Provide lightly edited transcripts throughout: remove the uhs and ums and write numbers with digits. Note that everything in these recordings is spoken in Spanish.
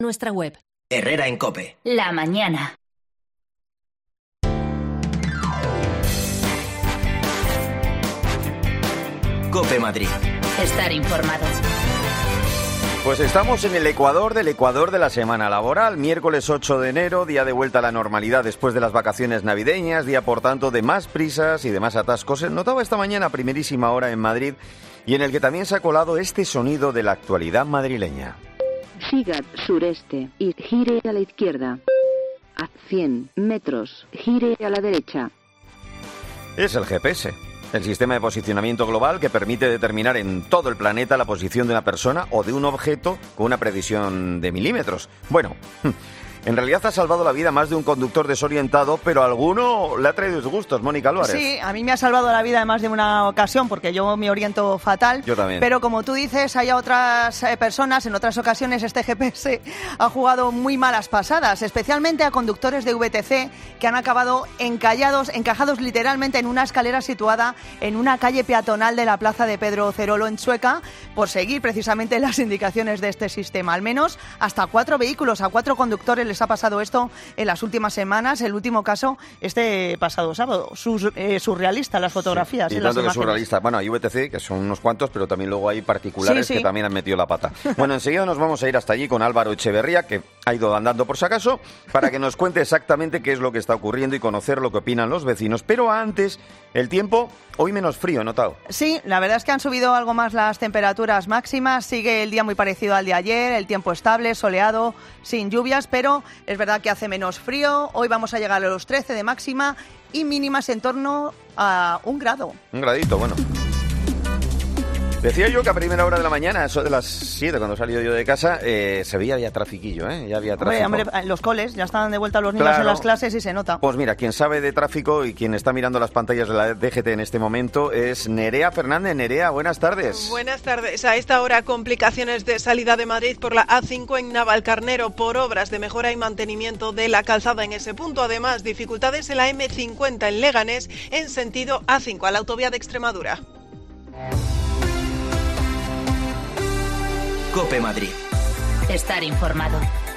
nuestra web. Herrera en COPE. La mañana. COPE Madrid. Estar informado. Pues estamos en el Ecuador de la semana laboral, miércoles 8 de enero, día de vuelta a la normalidad después de las vacaciones navideñas, día por tanto de más prisas y de más atascos. Se notaba esta mañana a primerísima hora en Madrid y en el que también se ha colado este sonido de la actualidad madrileña. Siga sureste y gire a la izquierda. A 100 metros, gire a la derecha. Es el GPS. El sistema de posicionamiento global que permite determinar en todo el planeta la posición de una persona o de un objeto con una precisión de milímetros. Bueno, en realidad ha salvado la vida a más de un conductor desorientado, pero a alguno le ha traído disgustos, Mónica Álvarez. Sí, a mí me ha salvado la vida en más de una ocasión porque yo me oriento fatal. Yo también. Pero como tú dices, hay otras personas, en otras ocasiones este GPS ha jugado muy malas pasadas, especialmente a conductores de VTC que han acabado encajados literalmente en una escalera situada en una calle peatonal de la plaza de Pedro Cerolo en Chueca por seguir precisamente las indicaciones de este sistema. Al menos hasta 4 vehículos, a 4 conductores les ha pasado esto en las últimas semanas. El último caso, este pasado sábado. Surrealista las fotografías. Sí, y tanto que surrealista. Bueno, hay VTC, que son unos cuantos, pero también luego hay particulares que también han metido la pata. Bueno, enseguida nos vamos a ir hasta allí con Álvaro Echeverría, que ha ido andando por si acaso, para que nos cuente exactamente qué es lo que está ocurriendo y conocer lo que opinan los vecinos. Pero antes, el tiempo, hoy menos frío, ¿notado? Sí, la verdad es que han subido algo más las temperaturas máximas. Sigue el día muy parecido al de ayer, el tiempo estable, soleado, sin lluvias, pero es verdad que hace menos frío. Hoy vamos a llegar a los 13 de máxima y mínimas en torno a 1 grado. 1 gradito, bueno. Decía yo que a primera hora de la mañana, eso de las 7, cuando he salido yo de casa, se veía ya trafiquillo, ya había tráfico. Hombre, los coles, ya están de vuelta los niños en las clases y se nota. Pues mira, quien sabe de tráfico y quien está mirando las pantallas de la DGT en este momento es Nerea Fernández. Nerea, buenas tardes. Buenas tardes. A esta hora, complicaciones de salida de Madrid por la A5 en Navalcarnero por obras de mejora y mantenimiento de la calzada en ese punto. Además, dificultades en la M50 en Leganés en sentido A5, a la autovía de Extremadura. COPE Madrid. Estar informado.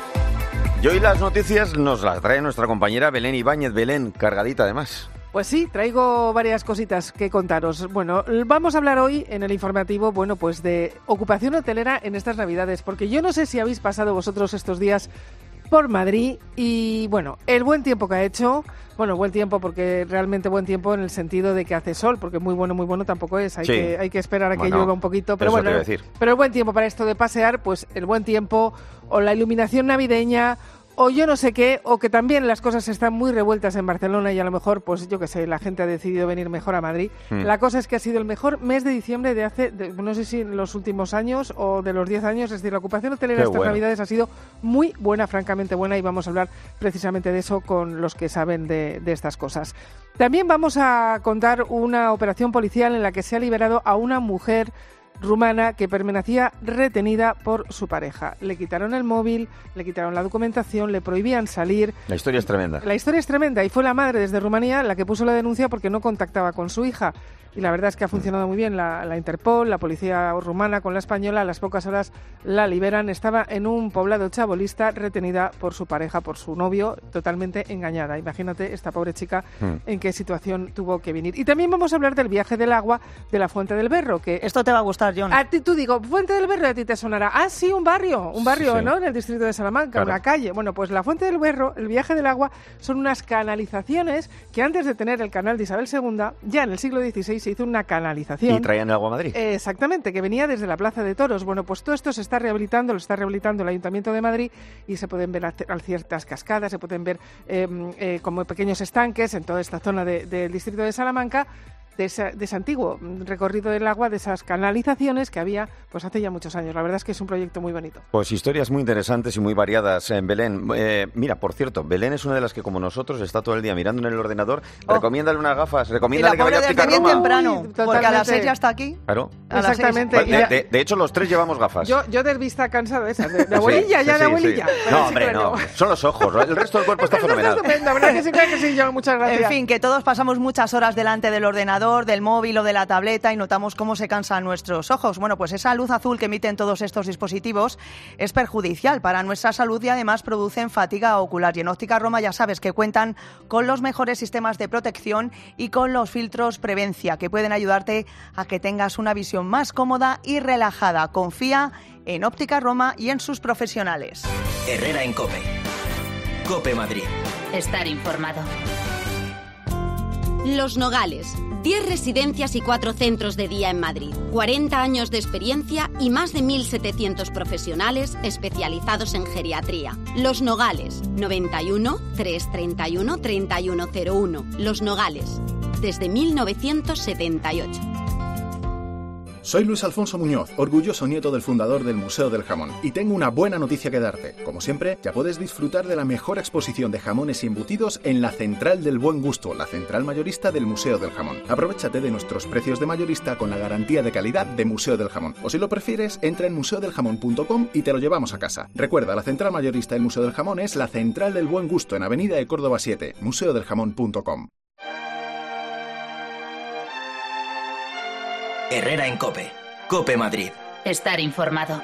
Y hoy las noticias nos las trae nuestra compañera Belén Ibáñez. Belén, cargadita además. Pues sí, traigo varias cositas que contaros. Bueno, vamos a hablar hoy en el informativo, pues de ocupación hotelera en estas Navidades, porque yo no sé si habéis pasado vosotros estos días por Madrid y, el buen tiempo que ha hecho, buen tiempo porque realmente buen tiempo en el sentido de que hace sol, porque muy bueno tampoco es, hay que esperar a que llueva un poquito, pero pero el buen tiempo para esto de pasear, pues el buen tiempo o la iluminación navideña o yo no sé qué, o que también las cosas están muy revueltas en Barcelona y a lo mejor, pues yo qué sé, la gente ha decidido venir mejor a Madrid. La cosa es que ha sido el mejor mes de diciembre de no sé si en los últimos años o de los 10 años, es decir, la ocupación hotelera de estas Navidades ha sido muy buena, francamente buena, y vamos a hablar precisamente de eso con los que saben de estas cosas. También vamos a contar una operación policial en la que se ha liberado a una mujer rumana que permanecía retenida por su pareja. Le quitaron el móvil, le quitaron la documentación, le prohibían salir. La historia es tremenda. La historia es tremenda y fue la madre desde Rumanía la que puso la denuncia porque no contactaba con su hija. Y la verdad es que ha funcionado muy bien la Interpol, la policía rumana con la española. A las pocas horas la liberan. Estaba en un poblado chabolista retenida por su pareja, por su novio, totalmente engañada. Imagínate esta pobre chica en qué situación tuvo que venir. Y también vamos a hablar del viaje del agua de la Fuente del Berro. Que esto te va a gustar, John. A ti, tú digo, Fuente del Berro, a ti te sonará. Ah, sí, un barrio, sí. ¿No? En el distrito de Salamanca, claro. Una calle. Bueno, pues la Fuente del Berro, el viaje del agua, son unas canalizaciones que antes de tener el canal de Isabel II, ya en el siglo XVI se hizo una canalización. ¿Y traían el agua a Madrid? Exactamente, que venía desde la Plaza de Toros. Bueno, pues todo esto se está rehabilitando, lo está rehabilitando el Ayuntamiento de Madrid y se pueden ver ciertas cascadas, se pueden ver como pequeños estanques en toda esta zona del distrito de Salamanca. De ese antiguo recorrido del agua, de esas canalizaciones que había pues hace ya muchos años. La verdad es que es un proyecto muy bonito. Pues historias muy interesantes y muy variadas en Belén. Mira, por cierto, Belén es una de las que, como nosotros, está todo el día mirando en el ordenador. Recomiéndale unas gafas, recomiéndale que vaya a aplicar Roma. Temprano, porque a las 6 ya está aquí. Claro. Exactamente. De hecho, los 3 llevamos gafas. Yo de vista cansado esa, de abuelilla, de abuelilla. Sí. No, hombre, no. Son los ojos. El resto del cuerpo está fenomenal. Está estupendo, ¿verdad que sí? Claro que sí, yo, muchas gracias. En fin, que todos pasamos muchas horas delante del ordenador. ordenador, del móvil o de la tableta y notamos cómo se cansan nuestros ojos. Bueno, pues esa luz azul que emiten todos estos dispositivos es perjudicial para nuestra salud y además producen fatiga ocular. Y en Óptica Roma ya sabes que cuentan con los mejores sistemas de protección y con los filtros Prevencia, que pueden ayudarte a que tengas una visión más cómoda y relajada. Confía en Óptica Roma y en sus profesionales. Herrera en COPE. COPE Madrid. Estar informado. Los Nogales, 10 residencias y 4 centros de día en Madrid, 40 años de experiencia y más de 1.700 profesionales especializados en geriatría. Los Nogales, 91 331 3101. Los Nogales, desde 1978. Soy Luis Alfonso Muñoz, orgulloso nieto del fundador del Museo del Jamón, y tengo una buena noticia que darte. Como siempre, ya puedes disfrutar de la mejor exposición de jamones y embutidos en la Central del Buen Gusto, la central mayorista del Museo del Jamón. Aprovéchate de nuestros precios de mayorista con la garantía de calidad de Museo del Jamón. O si lo prefieres, entra en museodeljamón.com y te lo llevamos a casa. Recuerda, la central mayorista del Museo del Jamón es la Central del Buen Gusto en Avenida de Córdoba 7, museodeljamón.com. Herrera en COPE. COPE Madrid. Estar informado.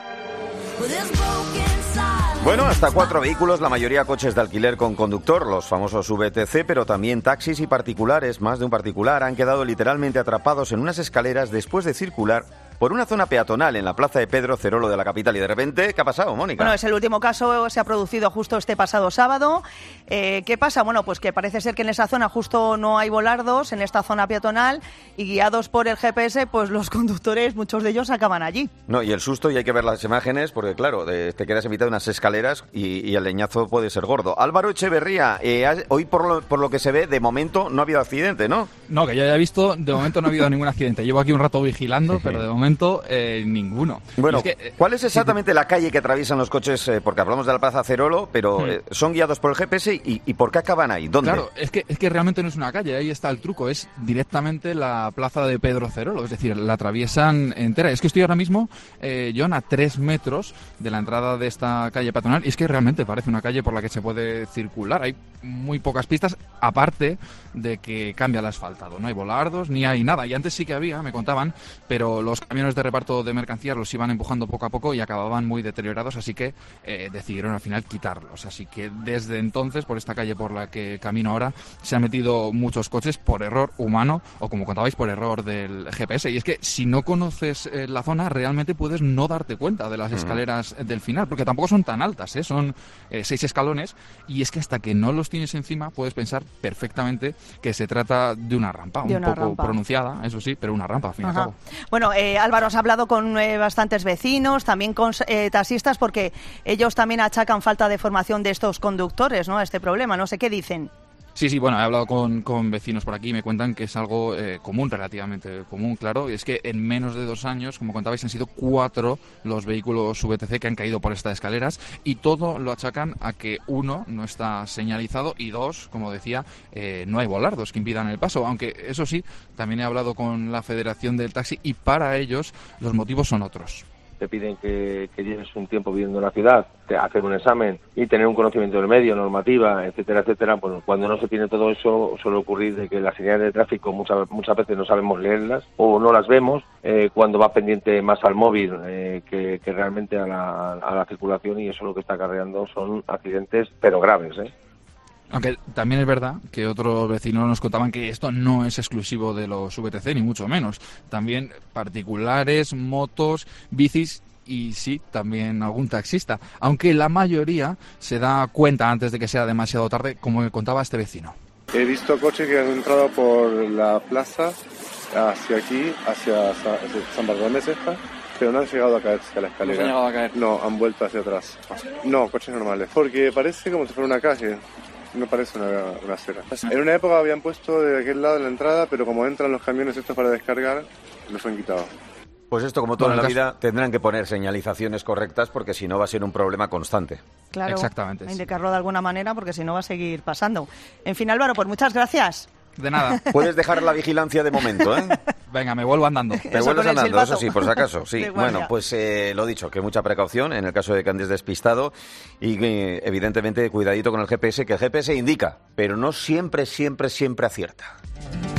Bueno, hasta 4 vehículos, la mayoría coches de alquiler con conductor, los famosos VTC, pero también taxis y particulares. Más de un particular han quedado literalmente atrapados en unas escaleras después de circular por una zona peatonal en la plaza de Pedro Cerolo de la capital. Y de repente, ¿qué ha pasado, Mónica? Bueno, es el último caso, se ha producido justo este pasado sábado. ¿Qué pasa? Bueno, pues que parece ser que en esa zona justo no hay volardos, en esta zona peatonal, y guiados por el GPS, pues los conductores, muchos de ellos acaban allí. No, y el susto, y hay que ver las imágenes, porque claro, te quedas en mitad de unas escaleras y el leñazo puede ser gordo. Álvaro Echeverría, hoy por lo que se ve, de momento no ha habido accidente, ¿no? No, que yo haya visto, de momento no ha habido ningún accidente. Llevo aquí un rato vigilando, pero de momento ninguno. Bueno, es que, ¿cuál es exactamente la calle que atraviesan los coches? Porque hablamos de la Plaza Cerolo, pero son guiados por el GPS y ¿por qué acaban ahí? ¿Dónde? Claro, es que realmente no es una calle, ahí está el truco, es directamente la Plaza de Pedro Cerolo, es decir, la atraviesan entera. Es que estoy ahora mismo, John, a 3 metros de la entrada de esta calle peatonal, y es que realmente parece una calle por la que se puede circular. Hay muy pocas pistas, aparte de que cambia el asfaltado, no hay volardos ni hay nada, y antes sí que había, me contaban, pero los camiones de reparto de mercancías los iban empujando poco a poco y acababan muy deteriorados, así que decidieron al final quitarlos. Así que desde entonces, por esta calle por la que camino ahora, se han metido muchos coches por error humano o, como contabais, por error del GPS. Y es que si no conoces la zona, realmente puedes no darte cuenta de las escaleras del final, porque tampoco son tan altas, son 6 escalones, y es que hasta que no los tienes encima puedes pensar perfectamente que se trata de una rampa, un poco pronunciada, eso sí, pero una rampa al fin y al cabo. Bueno, Álvaro, has hablado con bastantes vecinos, también con taxistas, porque ellos también achacan falta de formación de estos conductores, ¿no?, a este problema. No sé qué dicen. Sí, bueno, he hablado con vecinos por aquí y me cuentan que es algo común, relativamente común, claro, y es que en menos de 2 años, como contabais, han sido 4 los vehículos VTC que han caído por estas escaleras, y todo lo achacan a que 1 no está señalizado y 2, como decía, no hay volardos que impidan el paso, aunque eso sí, también he hablado con la Federación del Taxi y para ellos los motivos son otros. Te piden que lleves un tiempo viviendo en la ciudad, hacer un examen y tener un conocimiento del medio, normativa, etcétera, etcétera. Bueno, cuando no se tiene todo eso, suele ocurrir de que las señales de tráfico muchas veces no sabemos leerlas o no las vemos cuando va pendiente más al móvil que realmente a la circulación, y eso lo que está acarreando son accidentes, pero graves, Aunque también es verdad que otros vecinos nos contaban que esto no es exclusivo de los VTC, ni mucho menos. También particulares, motos, bicis y sí, también algún taxista. Aunque la mayoría se da cuenta antes de que sea demasiado tarde, como me contaba este vecino. He visto coches que han entrado por la plaza hacia aquí, hacia San Bartolomé Sexta, pero no han llegado a caerse a la escalera. ¿No han llegado a caer? No, han vuelto hacia atrás. No, coches normales, porque parece como si fuera una calle. No parece una acera. En una época habían puesto de aquel lado de la entrada, pero como entran los camiones estos para descargar, los han quitado. Pues esto, como todo en la vida, tendrán que poner señalizaciones correctas, porque si no va a ser un problema constante. Claro, exactamente. Hay que indicarlo de alguna manera, porque si no va a seguir pasando. En fin, Álvaro, pues muchas gracias. De nada. Puedes dejar la vigilancia de momento, ¿eh? Venga, me vuelvo andando. Te vuelves andando, eso sí, por si acaso. Sí. Bueno, pues lo dicho, que mucha precaución en el caso de que andes despistado y evidentemente cuidadito con el GPS, que el GPS indica, pero no siempre acierta.